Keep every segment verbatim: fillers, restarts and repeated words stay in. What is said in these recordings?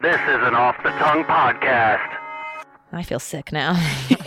This is an Off the Tongue podcast. I feel sick now.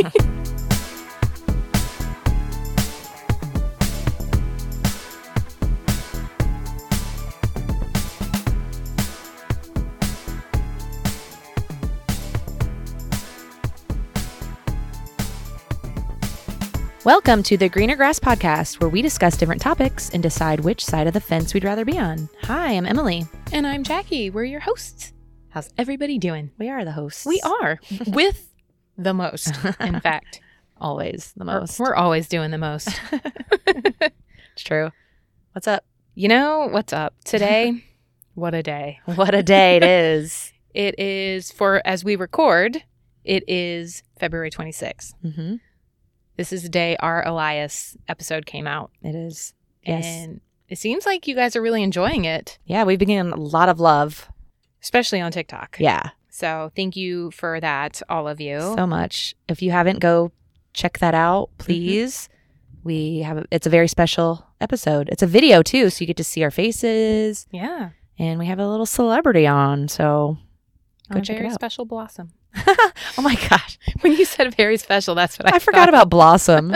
Welcome to the Greener Grass Podcast, where we discuss different topics and decide which side of the fence we'd rather be on. Hi, I'm Emily. And I'm Jackie. We're your hosts. How's everybody doing? We are the hosts. We are. With the most, in fact. Always the We're, most. we're always doing the most. It's true. What's up? You know, what's up? Today, what a day. What a day it is. It is, for as we record, it is February twenty-sixth. Mm-hmm. This is the day our Elias episode came out. It is. Yes. And it seems like you guys are really enjoying it, Yeah, we've been getting a lot of love. especially on TikTok. Yeah, So thank you for that, all of you. so much. If you haven't, go check that out, please. We have a, it's a very special episode. It's a video too, so you get to see our faces, yeah. and we have a little celebrity on. So go On a check very it out. special Blossom. Oh my gosh, When you said very special, that's what I I forgot thought. about Blossom.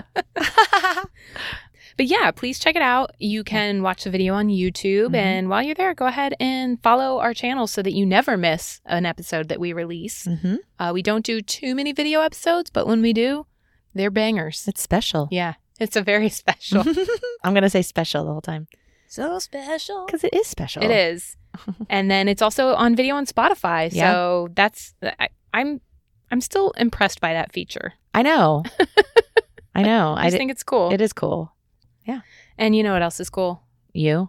But yeah, please check it out. You can watch the video on YouTube. Mhm. And while you're there, go ahead and follow our channel so that you never miss an episode that we release. Mm-hmm. Uh, we don't do too many video episodes, but when we do, they're bangers. It's special. Yeah, it's a very special. I'm gonna say special the whole time So special. because it is special. It is. And then it's also on video on Spotify. Yeah. So that's, I, I'm I'm still impressed by that feature. I know. I know. I just di- think it's cool. it is cool. And you know what else is cool? You?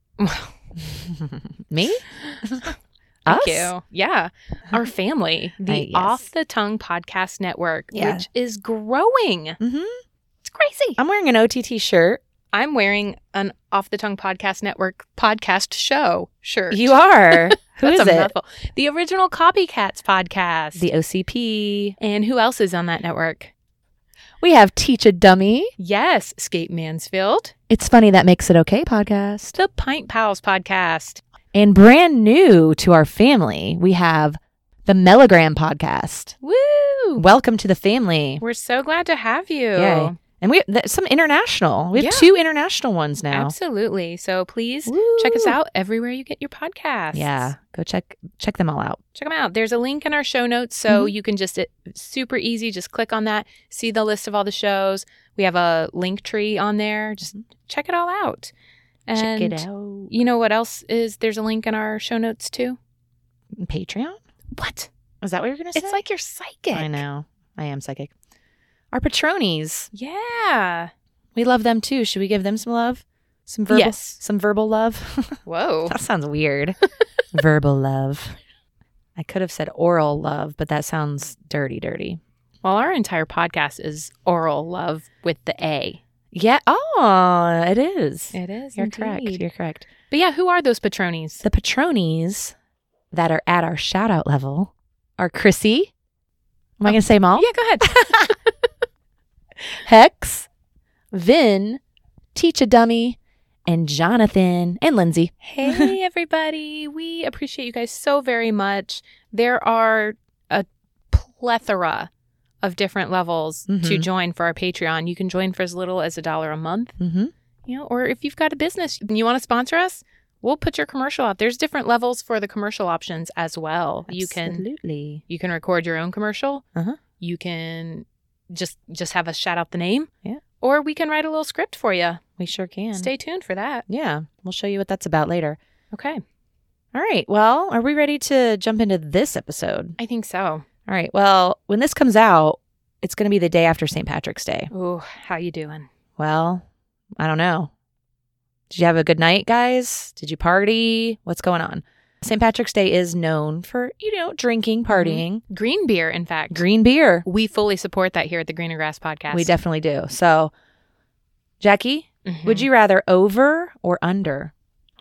Me? Thank Us? you. Yeah. Our family, the Uh, yes. Off the Tongue Podcast Network, Yeah. which is growing. Mm-hmm. It's crazy. I'm wearing an O T T shirt. I'm wearing an Off the Tongue Podcast Network podcast show shirt. You are. Who That's is a it? mouthful. The Original Copycats podcast. The O C P. and who else is on that network? We have Teach a Dummy. Yes, Skate Mansfield. It's Funny That Makes It Okay podcast. The Pint Pals podcast. And brand new to our family, we have the Mellogram podcast. Woo! Welcome to the family. We're so glad to have you. Yay. And we th- some international. We have Yeah. two international ones now. Absolutely. So please Woo. check us out everywhere you get your podcasts. Yeah, go check check them all out. Check them out. There's a link in our show notes, so Mhm. you can just, it, super easy, just click on that, see the list of all the shows. We have a link tree on there. Just check it all out. And check it out. you know what else is, there's a link in our show notes too? Patreon? What? Is that what you're going to say? It's like you're psychic. I know. I am psychic. Our patronies. Yeah. We love them too. Should we give them some love? Some verbal Yes. some verbal love? Whoa. That sounds weird. Verbal love. I could have said oral love, but that sounds dirty, dirty. Well, our entire podcast is oral love with the A. Yeah. Oh, it is. It is. You're indeed. correct. You're correct. But yeah, who are those patronies? The patronies that are at our shout out level are Chrissy. Am I going to say them all? Yeah, go ahead. Hex, Vin, Teach a Dummy, and Jonathan and Lindsay. Hey, everybody. We appreciate you guys so very much. There are a plethora of different levels to Mhm. join for our Patreon. You can join for as little as a dollar a month, Mm-hmm. you know, or if you've got a business and you want to sponsor us, we'll put your commercial out. There's different levels for the commercial options as well. You can Absolutely. you can record your own commercial. Uh-huh. You can just just have us shout out the name. Yeah. Or we can write a little script for you. We sure can. Stay tuned for that. Yeah. We'll show you what that's about later. Okay. All right. Well, are we ready to jump into this episode? I think so. All right. Well, when this comes out, it's going to be the day after Saint Patrick's Day. Ooh, how you doing? Well, I don't know. Did you have a good night, guys? Did you party? What's going on? Saint Patrick's Day is known for, you know, drinking, partying, Green beer, in fact. green beer. We fully support that here at the Greener Grass Podcast. We definitely do. So, Jackie, Mhm. would you rather over or under?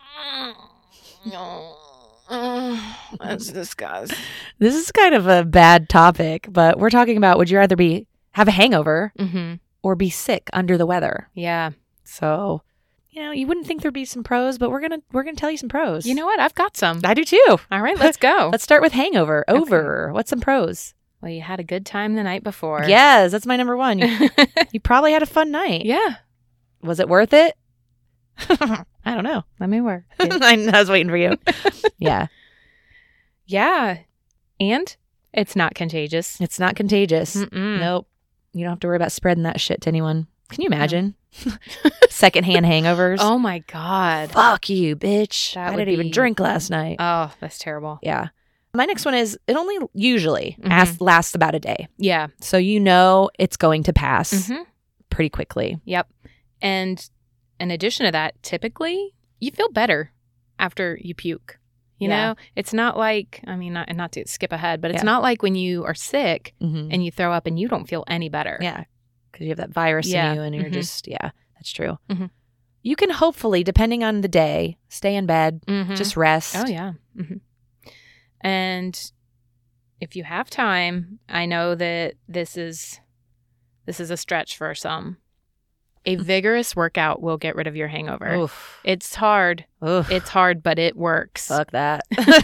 Let's discuss. This is kind of a bad topic, but we're talking about would you rather be have a hangover Mm-hmm. or be sick under the weather? Yeah. So, you know, you wouldn't think there'd be some pros, but we're gonna we're gonna tell you some pros. You know what? I've got some. I do too. All right, let's go. Let's start with hangover. Over. What's some pros? Well, you had a good time the night before. Yes, that's my number one. You, you probably had a fun night. Yeah. Was it worth it? I don't know. Let me work. I was waiting for you. Yeah. Yeah. And it's not contagious. It's not contagious. Mm-mm. Nope. You don't have to worry about spreading that shit to anyone. Can you imagine? Secondhand hangovers. Oh my God. Fuck you, bitch. That I would didn't even be- drink last night. Oh, that's terrible. Yeah. My next one is it only usually Mhm. as- lasts about a day. Yeah. So you know it's going to pass Mm-hmm. pretty quickly. Yep. And in addition to that, typically you feel better after you puke. You Yeah. know, it's not like, I mean, not, and not to skip ahead, but it's Yeah. not like when you are sick Mm-hmm. and you throw up and you don't feel any better. Yeah. Because you have that virus Yeah. in you and you're Mhm. just, yeah, that's true. Mhm. You can hopefully, depending on the day, stay in bed, Mhm. just rest. Oh, yeah. hmm And if you have time, I know that this is this is a stretch for some. A vigorous workout will get rid of your hangover. Oof. It's hard. Oof. It's hard, but it works. Fuck that.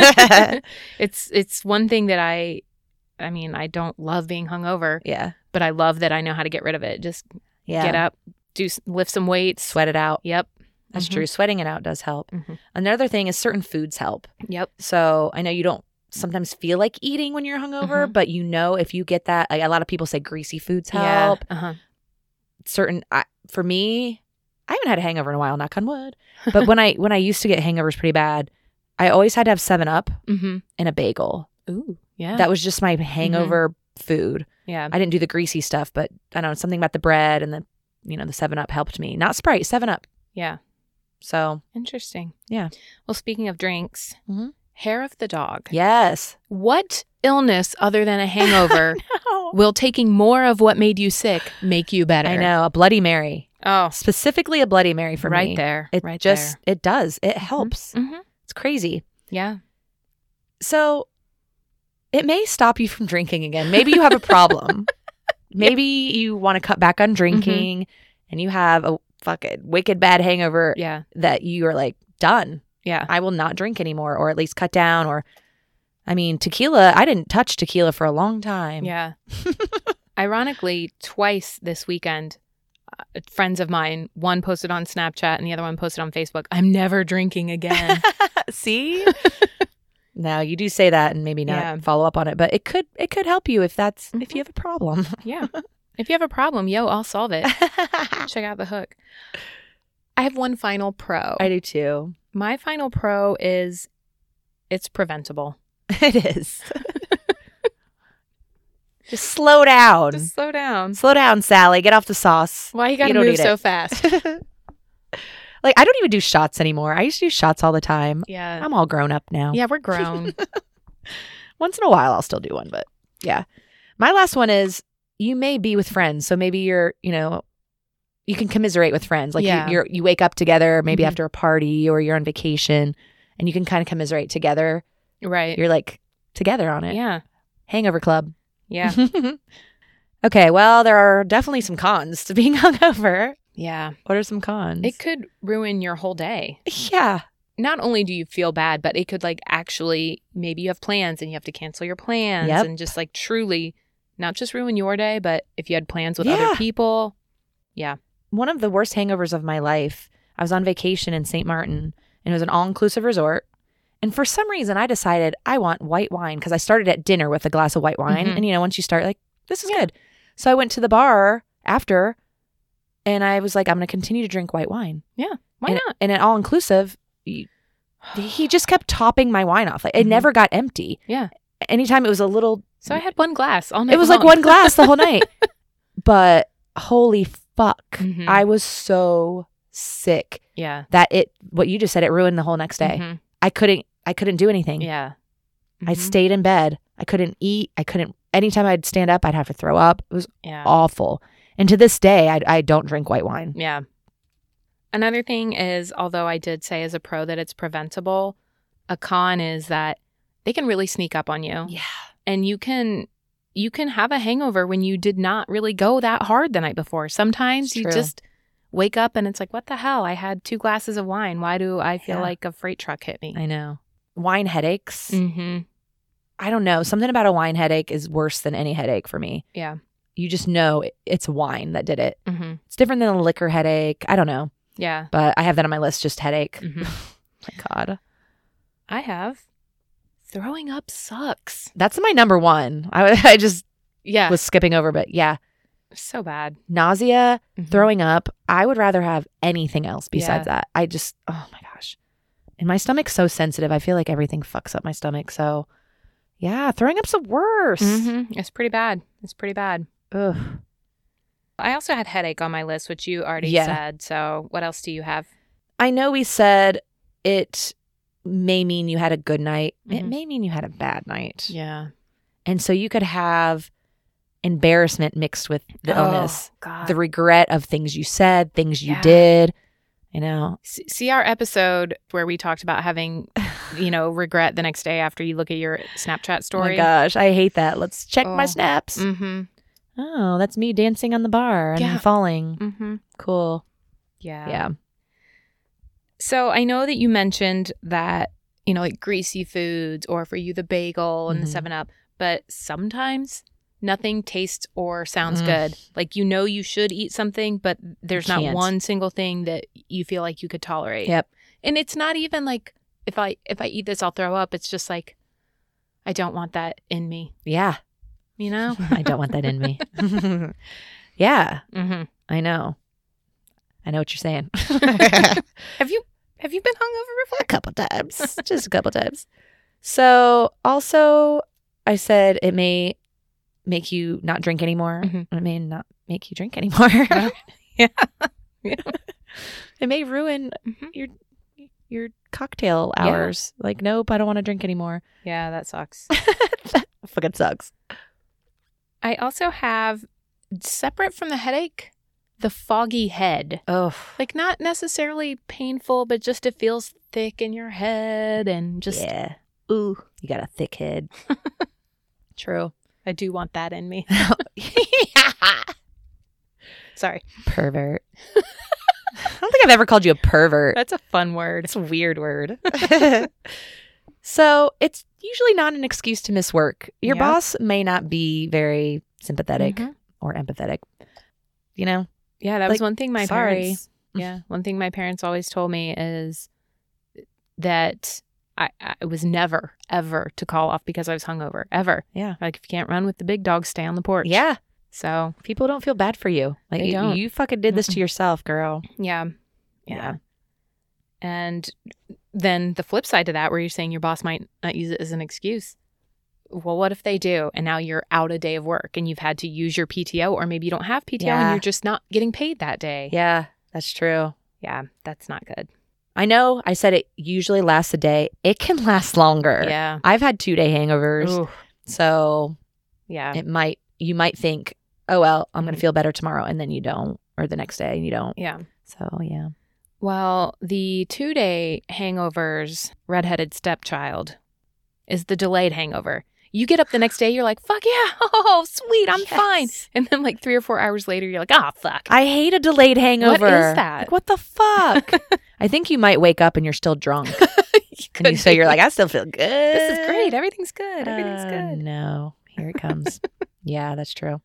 it's it's one thing that I I mean, I don't love being hungover, yeah. but I love that I know how to get rid of it. Just Yeah. get up, do s- lift some weights. Sweat it out. Yep. That's Mhm. true. Sweating it out does help. Mhm. Another thing is certain foods help. Yep. So I know you don't sometimes feel like eating when you're hungover, Mhm. but you know if you get that, like a lot of people say greasy foods help. Yeah. Uh-huh. Certain, I, for me, I haven't had a hangover in a while, knock on wood. But when I when I used to get hangovers pretty bad, I always had to have seven up Mm-hmm. and a bagel. Ooh. Yeah. That was just my hangover food. yeah. I didn't do the greasy stuff, but I don't know, something about the bread and the, you know, the seven up helped me. Not Sprite, seven up. Yeah. So, Interesting. Yeah. Well, speaking of drinks, Mhm. hair of the dog. yes. What illness other than a hangover will taking more of what made you sick make you better? I know, a Bloody Mary. Oh, Specifically a Bloody Mary for right me. there. It right just, it does. It helps. there. Mm-hmm. It's crazy. Yeah. So it may stop you from drinking again. Maybe you have a problem. Maybe you want to cut back on drinking and you have a fucking wicked bad hangover Yeah. that you are like, done. Yeah. I will not drink anymore, or at least cut down. Or, I mean, tequila, I didn't touch tequila for a long time. Yeah. Ironically, twice this weekend, uh, friends of mine, one posted on Snapchat and the other one posted on Facebook, I'm never drinking again. See? Now you do say that and maybe not Yeah. follow up on it, but it could it could help you if that's if Mhm. you have a problem. Yeah. If you have a problem, yo, I'll solve it. Check out the hook. I have one final pro. I do too. My final pro is it's preventable. It is. Just slow down. Just slow down. slow down, Sally. Get off the sauce. Why you gotta don't move need so it. fast? Like, I don't even do shots anymore. I used to do shots all the time. Yeah. I'm all grown up now. Yeah, we're grown. Once in a while, I'll still do one, but yeah. My last one is you may be with friends. So maybe you're, you know, you can commiserate with friends. Like Yeah. you, you're, you wake up together, maybe Mhm. after a party or you're on vacation and you can kind of commiserate together. Right. You're like together on it. Yeah. Hangover club. Yeah. Okay. Well, there are definitely some cons to being hungover. Yeah. What are some cons? It could ruin your whole day. yeah. Not only do you feel bad, but it could like actually, maybe you have plans and you have to cancel your plans Yep. and just like truly not just ruin your day, but if you had plans with Yeah. other people. Yeah. One of the worst hangovers of my life. I was on vacation in Saint Martin and it was an all-inclusive resort. And for some reason, I decided I want white wine because I started at dinner with a glass of white wine. Mhm. And, you know, once you start, like, this is Yeah. good. So I went to the bar after and I was like, I'm going to continue to drink white wine. Yeah. Why and, not? And at all-inclusive, you- he just kept topping my wine off. Like, it Mhm. never got empty. Yeah. Anytime it was a little, So I had one glass all night it was like long. one glass the whole night. But holy fuck, Mhm. I was so sick Yeah. that it, what you just said, it ruined the whole next day. Mhm. I couldn't, I couldn't do anything. Yeah. I Mhm. stayed in bed. I couldn't eat. I couldn't, anytime I'd stand up, I'd have to throw up. It was Yeah. awful. And to this day, I, I don't drink white wine. Yeah. Another thing is, although I did say as a pro that it's preventable, a con is that they can really sneak up on you. Yeah. And you can you can have a hangover when you did not really go that hard the night before. Sometimes It's you true. just wake up and it's like, what the hell? I had two glasses of wine. Why do I feel Yeah. like a freight truck hit me? I know. Wine headaches. Mm-hmm. I don't know. Something about a wine headache is worse than any headache for me. Yeah. You just know it- it's wine that did it. Mm-hmm. It's different than a liquor headache. I don't know. Yeah. But I have that on my list, just headache. Mm-hmm. My God. I have. Throwing up sucks. That's my number one. I, I just Yeah. was skipping over, but yeah. So bad. Nausea, Mhm. throwing up. I would rather have anything else besides Yeah. that. I just, oh my gosh. And my stomach's so sensitive. I feel like everything fucks up my stomach. So yeah, throwing up's the worst. Mm-hmm. It's pretty bad. It's pretty bad. Ugh. I also had headache on my list, which you already Yeah. said. So what else do you have? I know we said it may mean you had a good night. It Mhm. may mean you had a bad night. Yeah. And so you could have embarrassment mixed with the illness, God. the regret of things you said, things you Yeah. did. You know, S- See our episode where we talked about having, you know, regret the next day after you look at your Snapchat oh my story. gosh, I hate that. Let's check my Oh. snaps. Mm-hmm. Oh, that's me dancing on the bar and Yeah. then falling. Mm-hmm. Cool. Yeah. Yeah. So I know that you mentioned that, you know, like greasy foods or for you the bagel and Mhm. the seven up, but sometimes nothing tastes or sounds Mm. good. Like, you know, you should eat something, but there's not can't. one single thing that you feel like you could tolerate. Yep. And it's not even like, if I if I eat this, I'll throw up. It's just like, I don't want that in me, Yeah. you know? I don't want that in me. Yeah, Mm-hmm. I know. I know what you're saying. Have you have you been hungover before? A couple times. Just a couple times. So also I said it may make you not drink anymore. Mhm. It may not make you drink anymore. Yeah. Yeah. It may ruin Mhm. your your cocktail Yeah. hours. Like, nope, I don't want to drink anymore. Yeah, that sucks. That fucking sucks. I also have, separate from the headache, the foggy head. Oh, Like, not necessarily painful, but just it feels thick in your head and just, yeah. ooh, You got a thick head. true. I do want that in me. Sorry. Pervert. I don't think I've ever called you a pervert. That's a fun word. It's a weird word. So it's usually not an excuse to miss work. Your Yeah. boss may not be very sympathetic Mhm. or empathetic. You know? Yeah, that Like, was one thing my sorry. parents. Yeah, one thing my parents always told me is that I, I was never ever to call off because I was hungover, ever. Yeah. Like, if you can't run with the big dogs, stay on the porch. Yeah. So People don't feel bad for you. Like They you, don't. you fucking did this Mm-mm. to yourself, girl. yeah, yeah, Yeah. And then the flip side to that, where you're saying your boss might not use it as an excuse. Well, what if they do, and now you're out a day of work, and you've had to use your P T O, or maybe you don't have P T O, and Yeah. you're just not getting paid that day. Yeah, that's true. Yeah, that's not good. I know I said it usually lasts a day. It can last longer. Yeah. I've had two day hangovers. Ooh, So yeah. it might, you might think, oh, well, I'm going Mhm. to feel better tomorrow. And then you don't, or the next day and you don't. Yeah. So yeah. Well, the two day hangovers, redheaded stepchild, is the delayed hangover. You get up the next day, you're like, fuck yeah. Oh, sweet. I'm fine. Yes. And then, like, three or four hours later, you're like, ah, fuck. I hate a delayed hangover. that? Like, what the fuck? I think you might wake up and you're still drunk. You And you, could so be. you're like, I still feel good. This is great. Everything's good. Everything's Uh, good. No, here it comes. Yeah, that's true.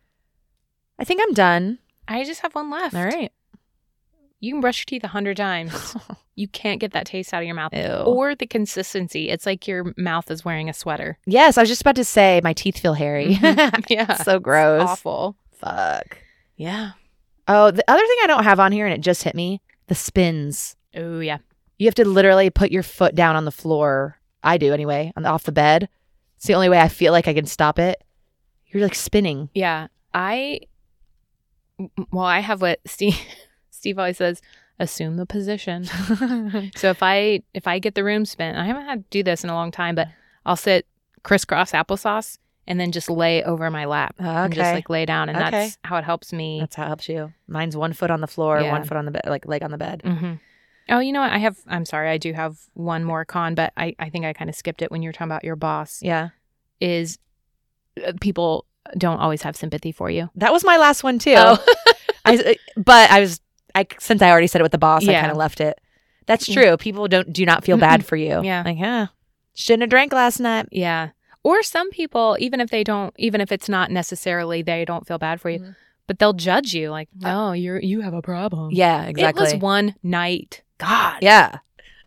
I think I'm done. I just have one left. All right. You can brush your teeth a hundred times. You can't get that taste out of your mouth. Ew. Or the consistency. It's like your mouth is wearing a sweater. Yes, I was just about to say my teeth feel hairy. Mhm. Yeah. So gross. Awful. Fuck. Yeah. Oh, the other thing I don't have on here, and it just hit me, the spins. Oh, yeah. You have to literally put your foot down on the floor. I do anyway, on the, off the bed. It's the only way I feel like I can stop it. You're like spinning. Yeah. I, well, I have what Steve, Steve always says, assume the position. So if I, if I get the room spin, I haven't had to do this in a long time, but I'll sit crisscross applesauce and then just lay over my lap and just Okay. like lay down. And Okay. that's how it helps me. That's how it helps you. Mine's one foot on the floor, Yeah. one foot on the bed, like leg on the bed. hmm Oh, you know what? I have, I'm sorry. I do have one more con, but I, I think I kind of skipped it when you were talking about your boss. Yeah. Is uh, people don't always have sympathy for you. That was my last one too. Oh. I, but I was I since I already said it with the boss, I Yeah. kind of left it. That's Yeah. true. People don't do not feel bad for you. Yeah. Like, huh, shouldn't have drank last night. Yeah. Or some people, even if they don't, even if it's not necessarily they don't feel bad for you, Mhm. but they'll judge you like, no, you're you have a problem. Yeah, exactly. It was one night. God. Yeah.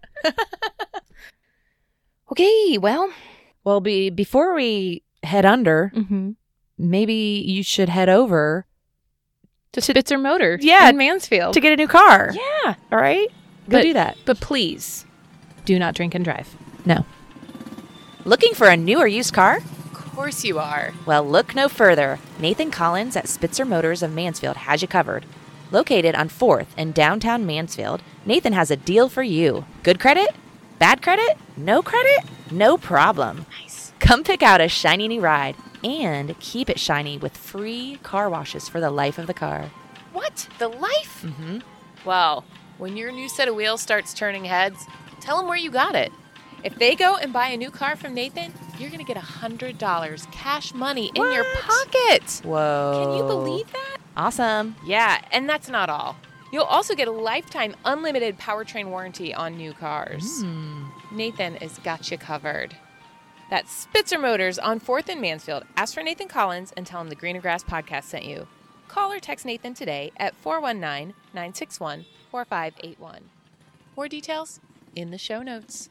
Okay. Well. Well, be before we head under, Mm-hmm. maybe you should head over To Spitzer Motor. Yeah, In Mansfield. to get a new car. yeah. All right, go But- do that. But please, do not drink and drive. No. Looking for a new or used car? Of course you are. Well, look no further. Nathan Collins at Spitzer Motors of Mansfield has you covered. Located on fourth in downtown Mansfield, Nathan has a deal for you. Good credit? Bad credit? No credit? No problem. Nice. Come pick out a shiny new ride and keep it shiny with free car washes for the life of the car. What? The life? Mm-hmm. Well, when your new set of wheels starts turning heads, tell them where you got it. If they go and buy a new car from Nathan, you're going to get one hundred dollars cash money in your What? pocket. Whoa. Can you believe that? Awesome. Yeah, and that's not all. You'll also get a lifetime unlimited powertrain warranty on new cars. Mm. Nathan has got you covered. That's Spitzer Motors on fourth in Mansfield. Ask for Nathan Collins and tell him the Greener Grass podcast sent you. Call or text Nathan today at four one nine, nine six one, four five eight one. More details in the show notes.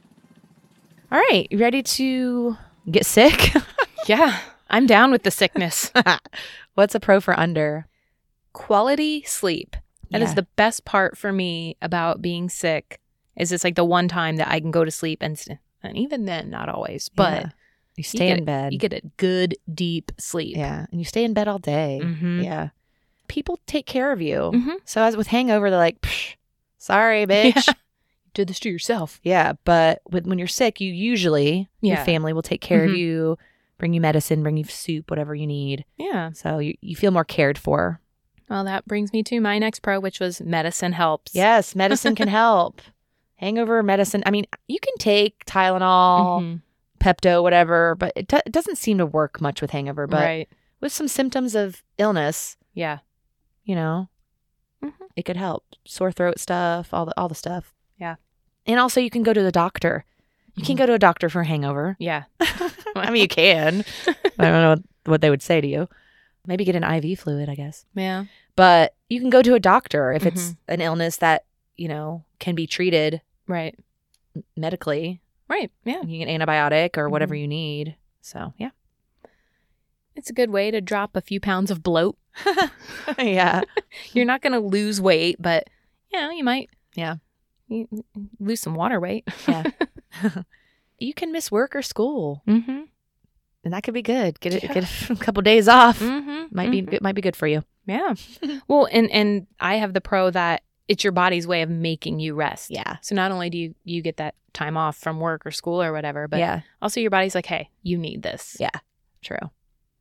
All right, you ready to get sick? Yeah. I'm down with the sickness. What's a pro for under? Quality sleep. That is Yeah. the best part for me about being sick. Is it's like the one time that I can go to sleep and st- and even then, not always, but Yeah. You stay get in bed. You get a good deep sleep. Yeah, and you stay in bed all day. Mhm. Yeah. People take care of you. Mhm. So as with hangover, they're like, Psh, sorry, bitch. Yeah. You did this to yourself. Yeah, but with, when you're sick, you usually, your Yeah. family will take care of Mhm. you, bring you medicine, bring you soup, whatever you need. Yeah. So you, you feel more cared for. Well, that brings me to my next pro, which was medicine helps. Yes, medicine can help. Hangover medicine. I mean, you can take Tylenol, Mhm. Pepto, whatever, but it, do- it doesn't seem to work much with hangover. But Right. with some symptoms of illness, Yeah. you know, Mhm. it could help. Sore throat stuff, all the all the stuff. Yeah. And also, you can go to the doctor. You can Mhm. go to a doctor for a hangover. Yeah. I mean, you can. I don't know what they would say to you. Maybe get an I V fluid, I guess. Yeah. But you can go to a doctor if it's Mm-hmm. an illness that, you know, can be treated Right. medically. Right. Yeah. You can get an antibiotic or whatever Mhm. you need. So, yeah. It's a good way to drop a few pounds of bloat. yeah. You're not going to lose weight, but you know, you might. Yeah. You, lose some water weight. Yeah. You can miss work or school, Mm-hmm. and that could be good. Get it, Yeah. get a couple days off. Mm-hmm. Might be it might be good for you. Yeah. Well, and and I have the pro that it's your body's way of making you rest. Yeah. So not only do you you get that time off from work or school or whatever, but yeah. also your body's like, hey, you need this. Yeah. True.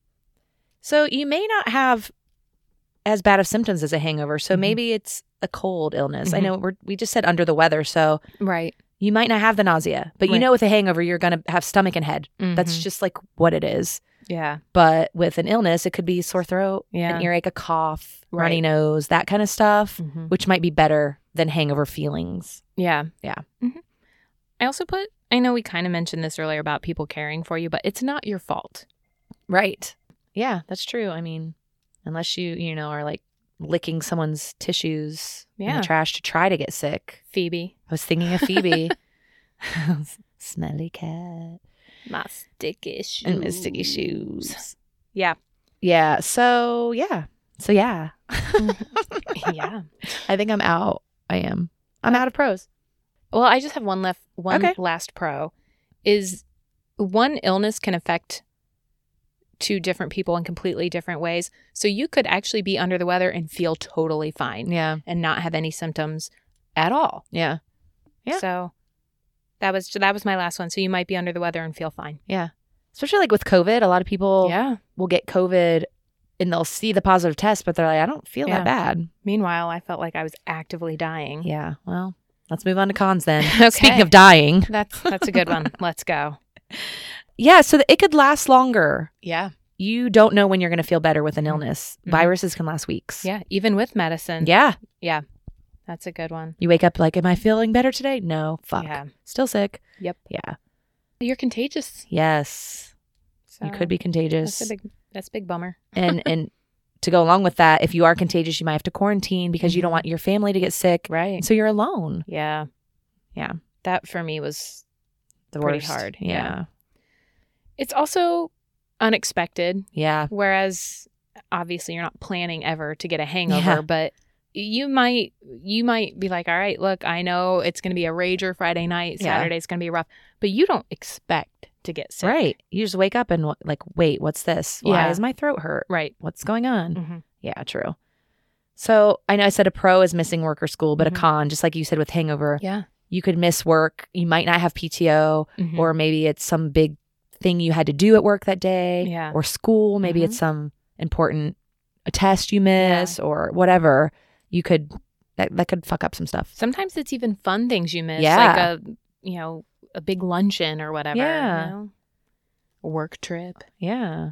So you may not have as bad of symptoms as a hangover. So Mhm. maybe it's a cold illness. I Mhm. know we're, we just said under the weather, so Right. you might not have the nausea, but you Right. know with a hangover you're going to have stomach and head. That's Mhm. just like what it is. yeah. But with an illness, it could be sore throat, Yeah. an earache, a cough, Right. runny nose, that kind of stuff, Mhm. which might be better than hangover feelings. Yeah. Yeah. Mhm. I also put, I know we kind of mentioned this earlier about people caring for you, but it's not your fault. Right. Yeah, that's true. I mean, unless you, you know, are like licking someone's tissues in Yeah. the trash to try to get sick. Phoebe. I was thinking of Phoebe. Smelly cat. My sticky shoes. And my sticky shoes. Yeah. Yeah. So, yeah. So, yeah. Yeah. I think I'm out. I am. I'm out of pros. Well, I just have one left, one Okay. last pro is one illness can affect two different people in completely different ways. So you could actually be under the weather and feel totally fine Yeah. and not have any symptoms at all. Yeah. Yeah. So that was that was my last one. So you might be under the weather and feel fine. Yeah. Especially like with COVID, a lot of people Yeah. will get COVID and they'll see the positive test, but they're like, I don't feel Yeah. that bad. Meanwhile, I felt like I was actively dying. Yeah. Well, let's move on to cons then. Okay. Speaking of dying. That's that's a good one. Let's go. Yeah. So that it could last longer. Yeah. you don't know when you're going to feel better with an illness. Mhm. Viruses can last weeks. Yeah, even with medicine. Yeah. Yeah. That's a good one. You wake up like, am I feeling better today? No. Fuck. Yeah. Still sick. Yep. Yeah. You're contagious. Yes. So You could be contagious. That's a big that's a big bummer. and and to go along with that, if you are contagious, you might have to quarantine because you don't Mhm. want your family to get sick. Right. So you're alone. Yeah. Yeah. That for me was The pretty worst. hard. Yeah. Yeah. It's also unexpected, Yeah. whereas obviously you're not planning ever to get a hangover, Yeah. but you might you might be like, all right, look, I know it's going to be a rager Friday night, Yeah. Saturday's going to be rough, but you don't expect to get sick. Right. You just wake up and w- like, wait, what's this? Why Yeah. is my throat hurt? Right. What's going on? hmm Yeah, true. So I know I said a pro is missing work or school, but Mhm. a con, just like you said with hangover, Yeah. you could miss work. You might not have P T O, Mhm. or maybe it's some big thing you had to do at work that day, Yeah. or school. Maybe Mhm. it's some important a test you miss or whatever. You could that that could fuck up some stuff. Sometimes it's even fun things you miss, Yeah. like a you know a big luncheon or whatever. Yeah. You know? A work trip. Yeah.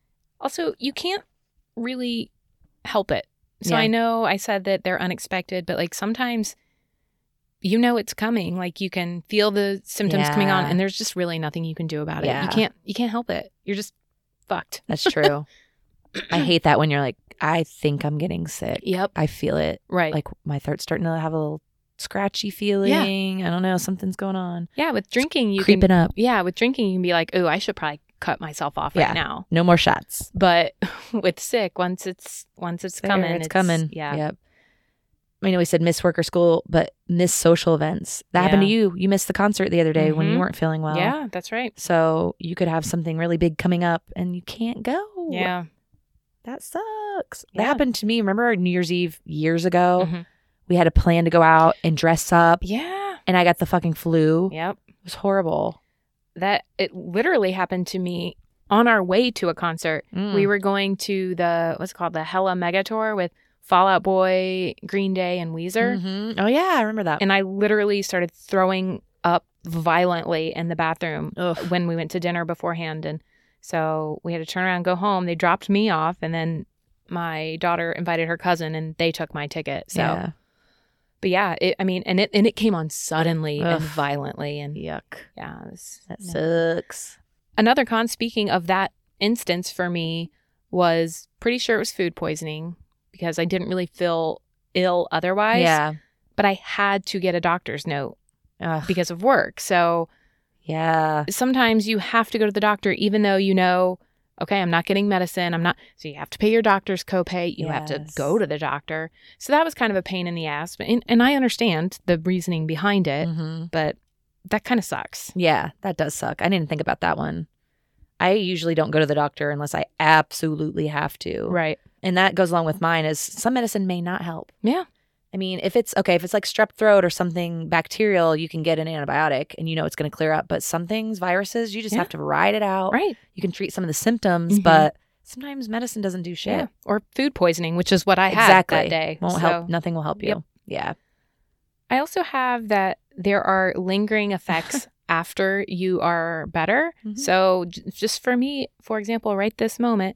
Also, you can't really help it. So Yeah. I know I said that they're unexpected, but like sometimes you know it's coming. Like you can feel the symptoms coming on, Yeah. and there's just really nothing you can do about it. Yeah. You can't you can't help it. You're just fucked. That's true. I hate that when you're like, I think I'm getting sick. Yep. I feel it. Right. Like my throat's starting to have a little scratchy feeling. I don't know. Something's going on. Yeah, with drinking you Creeping can up. Yeah, with drinking you can be like, "Oh, I should probably cut myself off Yeah. right now." No more shots. But with sick, once it's once it's There, coming, It's, coming. Yeah. Yep. I know we said miss work or school, but miss social events. That happened to Yeah. you. You missed the concert the other day when you Mhm. weren't feeling well. Yeah, that's right. So you could have something really big coming up and you can't go. Yeah. That sucks. Yeah. That happened to me. Remember New Year's Eve years ago? Mhm. We had a plan to go out and dress up, Yeah. and I got the fucking flu. Yep. It was horrible. That it literally happened to me on our way to a concert. Mm. We were going to the what's it called the Hella Mega Tour with Fall Out Boy, Green Day, and Weezer. Mhm. Oh, yeah. I remember that. And I literally started throwing up violently in the bathroom Ugh. when we went to dinner beforehand. And so we had to turn around and go home. They dropped me off, and then my daughter invited her cousin, and they took my ticket. So, Yeah. but yeah, it, I mean, and it and it came on suddenly Ugh. and violently, and Yuck. yeah, it was, That no. sucks. Another con, speaking of that instance for me, was pretty sure it was food poisoning because I didn't really feel ill otherwise. Yeah. But I had to get a doctor's note Ugh. because of work. So Yeah. sometimes you have to go to the doctor even though you know, okay, I'm not getting medicine. I'm not. So you have to pay your doctor's copay. You have to Yes. go to the doctor. So that was kind of a pain in the ass. But and, and I understand the reasoning behind it, hmm but that kind of sucks. Yeah. That does suck. I didn't think about that one. I usually don't go to the doctor unless I absolutely have to. Right. And that goes along with mine is some medicine may not help. Yeah. I mean, if it's okay, if it's like strep throat or something bacterial, you can get an antibiotic and you know it's going to clear up. But some things, viruses, you just Yeah. have to ride it out. Right. You can treat some of the symptoms, Mhm. but sometimes medicine doesn't do shit. Yeah. Or food poisoning, which is what I had exactly. that day. Won't So- help. Nothing will help you. Yep. Yeah. I also have that there are lingering effects after you are better. Mhm. So j- just for me, for example, right this moment,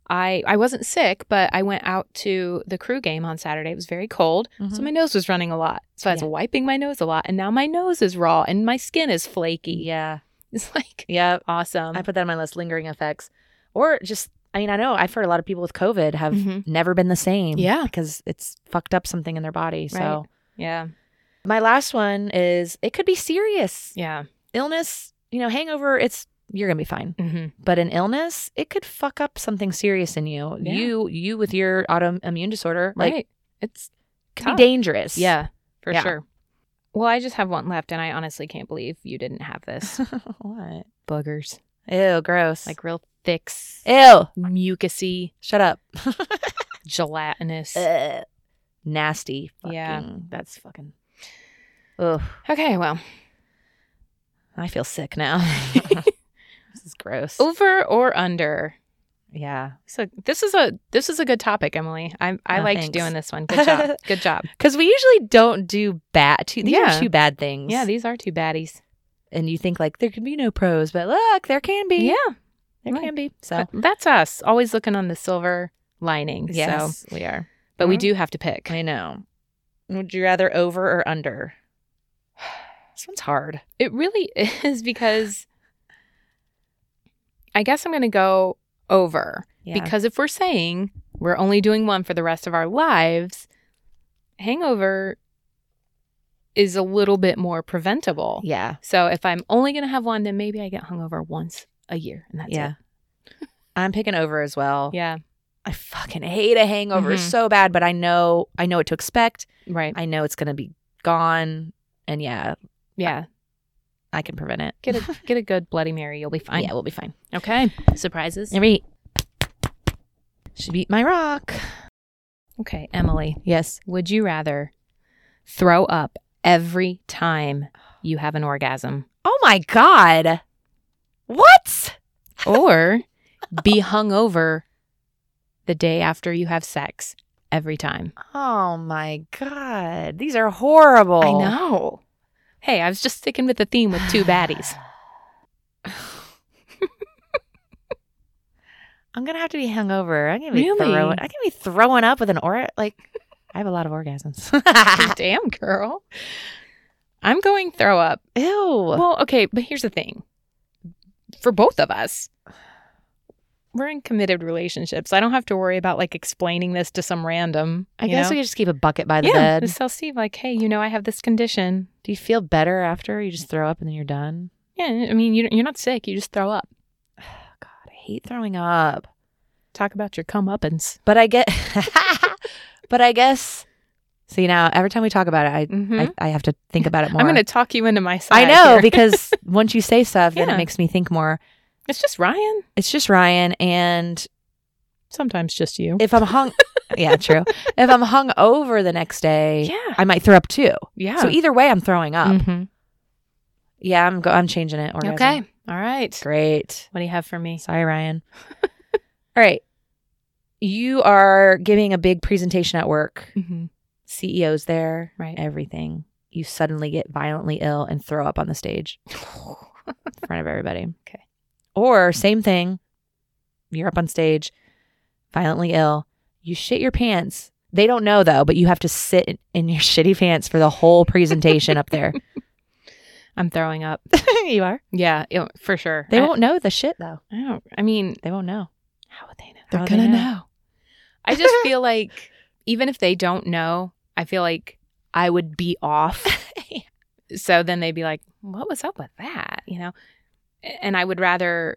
I I wasn't sick, but I went out to the crew game on Saturday. It was very cold, so Mhm. my nose was running a lot. So I was Yeah. wiping my nose a lot, and now my nose is raw and my skin is flaky. Yeah. It's like Yeah. awesome. I put that on my list, lingering effects. Or just, I mean, I know I've heard a lot of people with COVID have Mhm. never been the same. Yeah. Because it's fucked up something in their body. So Right. Yeah. my last one is it could be serious. Yeah. Illness, you know, hangover, it's, you're going to be fine. hmm But an illness, it could fuck up something serious in you. Yeah. You, you with your autoimmune disorder, like, Right. It's could be tough. dangerous. Yeah, for Yeah. sure. Well, I just have one left, and I honestly can't believe you didn't have this. What? Boogers. Ew, gross. Like real thick, s- ew. mucusy, Shut up. gelatinous. Ugh. Nasty. Yeah. Fucking- That's fucking. Ugh. Okay, well, I feel sick now. This is gross. over or under? Yeah. So this is a this is a good topic, Emily. I I Oh, liked thanks. doing this one. Good job. Good job. Because we usually don't do bad. Two, these Yeah. are two bad things. Yeah, these are two baddies. and you think like there could be no pros, but look, there can be. Yeah. There Right. can be. So, That's us, always looking on the silver lining. yes, So, we are. but we Mhm. do have to pick. I know. Would you rather over or under? This one's hard. It really is because I guess I'm going to go over. Yeah. Because if we're saying we're only doing one for the rest of our lives, hangover is a little bit more preventable. yeah. So if I'm only going to have one, then maybe I get hungover once a year and that's Yeah. I'm picking over as well. it. Yeah. I fucking hate a hangover Mhm. so bad, but I know I know what to expect. Right. I know it's gonna be gone, and yeah, Yeah. I can prevent it. Get a get a good Bloody Mary. You'll be fine. Yeah, we'll be fine. Okay. Surprises. Every should beat my rock. Okay, Emily. Yes. Would you rather throw up every time you have an orgasm Oh my god. What? or be hungover the day after you have sex every time? Oh my god. These are horrible. I know. Hey, I was just sticking with the theme with two baddies. I'm gonna have to be hungover. I'm gonna be Really? throwing. I can be throwing up with an or like. I have a lot of orgasms. Damn, girl. I'm going throw up. Ew. Well, okay, but here's the thing. For both of us, we're in committed relationships. I don't have to worry about like explaining this to some random. I you guess know? we could just keep a bucket by the yeah, bed. just tell Steve like, hey, you know, I have this condition. Do you feel better after you just throw up and then you're done? Yeah, I mean, you, you're not sick. You just throw up. God, I hate throwing up. Talk about your comeuppance. But I get, but I guess. See now, every time we talk about it, I Mhm. I, I have to think about it more. I'm going to talk you into my side. I know here. because once you say stuff, then Yeah. it makes me think more. It's just Ryan. It's just Ryan, and Sometimes just you. if I'm hung, yeah, true. If I'm hung over the next day, Yeah. I might throw up too. Yeah. So either way, I'm throwing up. Mhm. Yeah, I'm go- I'm changing it. Orgasm. Okay. All right. Great. What do you have for me? Sorry, Ryan. All right. You are giving a big presentation at work. Mm-hmm. C E O's there. Right. Everything. You suddenly get violently ill and throw up on the stage in front of everybody. Okay. Or same thing. You're up on stage, violently ill. You shit your pants. They don't know though, but you have to sit in, in your shitty pants for the whole presentation up there. I'm throwing up. You are? Yeah, it- for sure. They I, won't know the shit though. I don't. I mean, They won't know. how would they know? How would they know? I just feel like even if they don't know, I feel like I would be off. So then they'd be like, "What was up with that?" You know, and I would rather.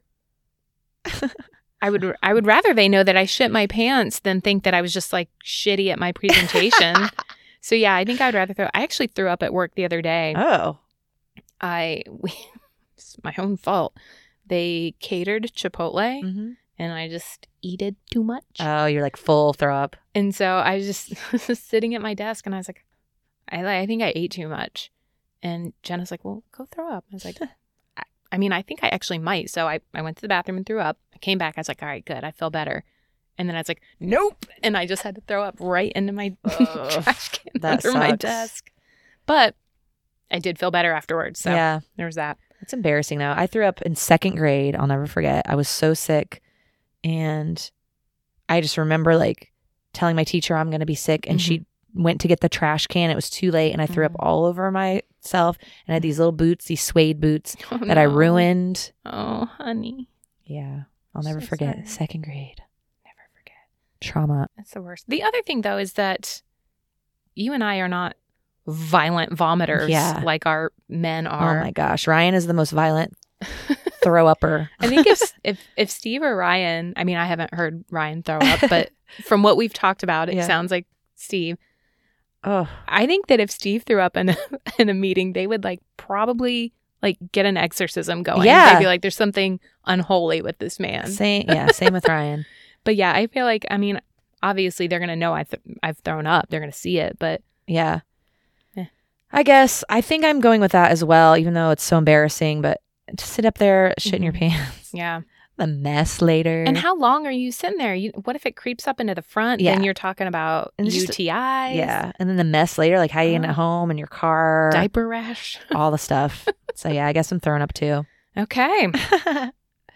I would I would rather they know that I shit my pants than think that I was just like shitty at my presentation. So yeah, I think I'd rather throw. I actually threw up at work the other day. Oh. I we, it's my own fault. They catered Chipotle, Mm-hmm. and I just eated too much. Oh, you're like full throw up. And so I was just was sitting at my desk, and I was like, I I think I ate too much. And Jenna's like, well, go throw up. I was like, I, I mean, I think I actually might. So I, I went to the bathroom and threw up. I came back. I was like, all right, good. I feel better. And then I was like, nope. And I just had to throw up right into my Ugh, trash can that under my sucks. desk. But I did feel better afterwards. So Yeah. there was that. It's embarrassing though. I threw up in second grade. I'll never forget. I was so sick. And I just remember like telling my teacher I'm going to be sick. And she went to get the trash can. It was too late. And I threw up Mhm. all over myself. And I had these little boots, these suede boots Oh, that I no. ruined. Oh, honey. Yeah. I'll never So forget. sorry. Second grade. Never forget. Trauma. That's the worst. The other thing, though, is that you and I are not violent vomiters Yeah. like our men Oh are. my gosh. Ryan is the most violent throw upper. I think if, if if Steve or Ryan, I mean, I haven't heard Ryan throw up, but from what we've talked about, it Yeah. sounds like Steve. Oh, I think that if Steve threw up in a, in a meeting, they would like probably like get an exorcism going. Yeah. They'd be like, there's something unholy with this man. same. Yeah. Same with Ryan. But yeah, I feel like, I mean, obviously they're going to know I th- I've thrown up. They're going to see it, but Yeah. Eh. I guess I think I'm going with that as well, even though it's so embarrassing. But to sit up there, shit in your pants, yeah. the mess later. And how long are you sitting there? You, what if it creeps up into the front? Yeah. Then you're talking about And it's U just- T Is. Yeah, and then the mess later, like how you getting Oh. at home in your car, Diaper rash. all the stuff. So yeah, I guess I'm throwing up too. Okay.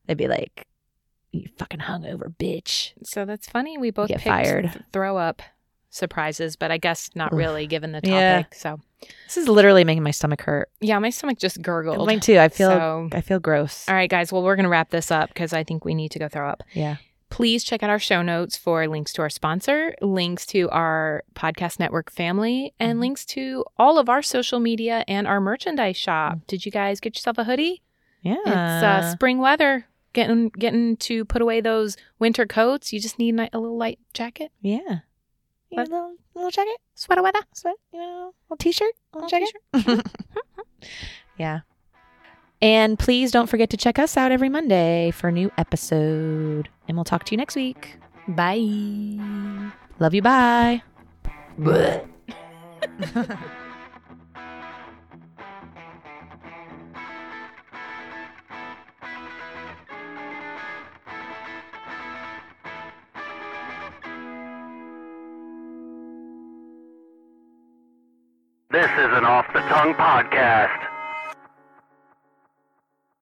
they'd be like, "You fucking hungover bitch." So that's funny. We both Get picked fired. th- throw up surprises, but I guess not Oof. really given the topic. Yeah. So This is literally making my stomach hurt. yeah, my stomach just gurgled. Mine too. I feel So- I feel gross. All right, guys. Well, we're going to wrap this up because I think we need to go throw up. Yeah. Please check out our show notes for links to our sponsor, links to our podcast network family, and Mhm. links to all of our social media and our merchandise shop. Did you guys get yourself a hoodie? Yeah. It's uh, spring weather. Getting getting to put away those winter coats. You just need a little light jacket, yeah. You What? want a little, little jacket? sweater weather. Sweat? You want a little t-shirt? A little Little jacket? Yeah. And please don't forget to check us out every Monday for a new episode. And we'll talk to you next week. Bye. Love you. Bye. This is an Off the Tongue podcast.